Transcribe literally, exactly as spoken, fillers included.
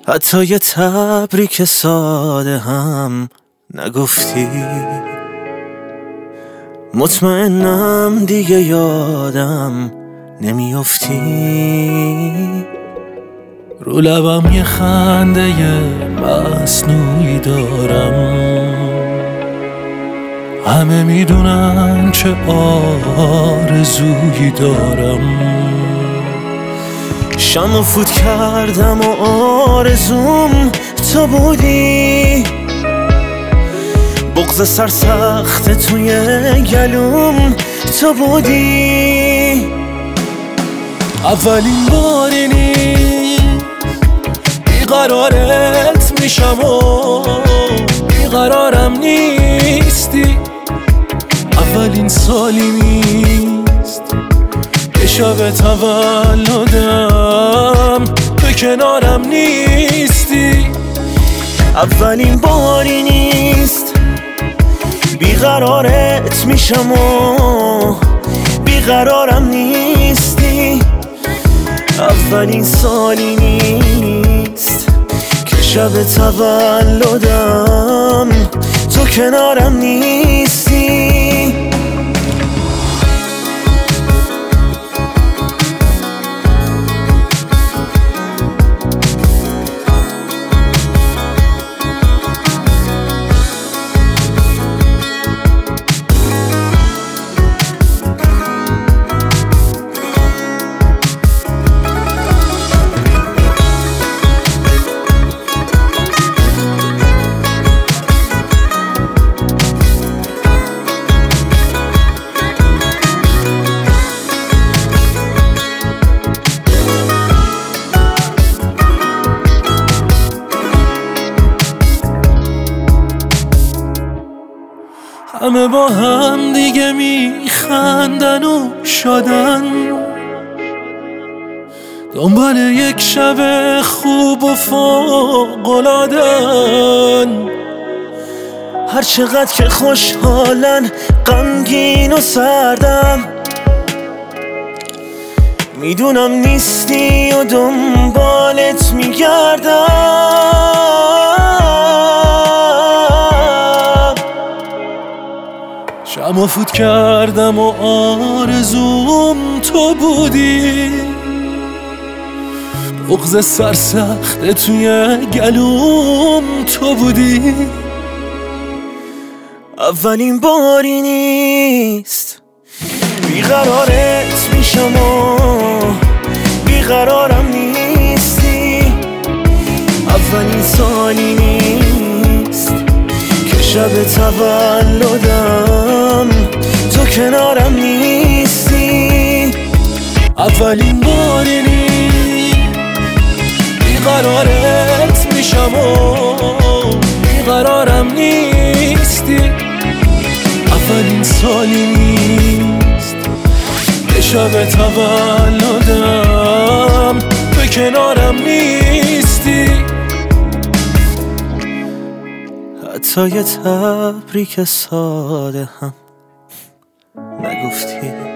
حتی یه تبریک ساده هم نگفتی. مطمئنم دیگه یادم نمیافتی. رو لبم یه خنده مصنوعی دارم، همه میدونن چه آرزویی دارم. شمع فوت کردم و آرزوم تو بودی، بغض سرسخت توی گلوم تو بودی. اولین باری نیست بیقرارت میشم و بیقرارم نیستی. اولین سالی نیست که شب تولدم تو کنارم نیستی. اولین باری نیست بیقرارت میشم و بیقرارم نیستی. اولین سالی نیست که شب تولدم تو کنارم نیستی. همه با هم دیگه میخندن و شادن، دنبال یک شب خوب و فوق‌العاده‌ن. هر چقدر که خوشحالن غمگین و سردم، میدونم نیستی و دنبالت میگردم. شمع فوت کردم و آرزوم تو بودی، بغض سرسخت توی گلوم تو بودی. اولین باری نیست بیقرارت میشم و بیقرارم نیستی. اولین سالی نیست که شب تولدم تو کنارم نیستی. اولین باری نیست بیقرارت میشم و بیقرارم نیستی. اولین سالی نیست که شب تولدم تو کنارم نیستی. حتی یه تبریک ساده هم نگفتی.